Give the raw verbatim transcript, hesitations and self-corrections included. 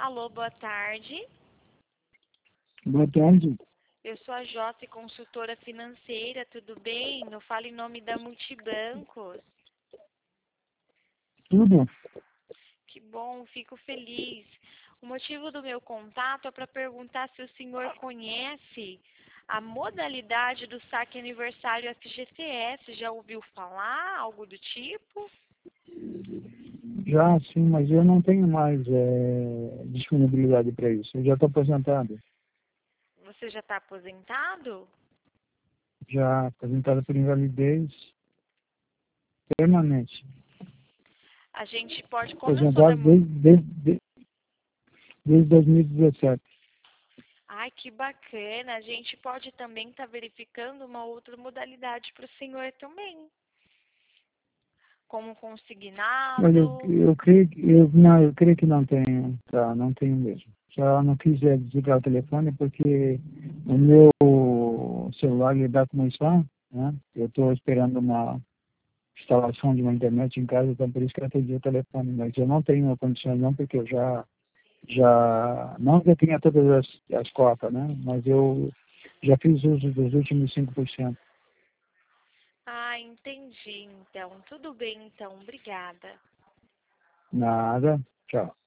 Alô, boa tarde. Boa tarde. Eu sou a Josi, consultora financeira, tudo bem? Eu falo em nome da Multibancos. Tudo? Que bom, fico feliz. O motivo do meu contato é para perguntar se o senhor conhece a modalidade do saque aniversário F G C S. Já ouviu falar? Algo do tipo? Já sim, mas eu não tenho mais é, disponibilidade para isso. Eu já estou aposentado. Você já está aposentado? Já aposentado por invalidez permanente. A gente pode, como eu sou da... Aposentado desde, desde, desde dois mil e dezessete. Ai, que bacana. A gente pode também estar verificando uma outra modalidade para o senhor também. Como Olha, eu, consignado. eu creio que eu, não, eu creio que não tenho, tá, não tenho mesmo. Só não quis é, desligar o telefone porque o meu celular ele dá como spam, né? Eu estou esperando uma instalação de uma internet em casa, então por isso que eu atendi o telefone, mas eu não tenho condições não, porque eu já, já, não que eu tenha todas as, as cotas, né, mas eu já fiz uso dos últimos cinco por cento. Ah, entendi. Então, tudo bem, então. Obrigada. Nada, tchau.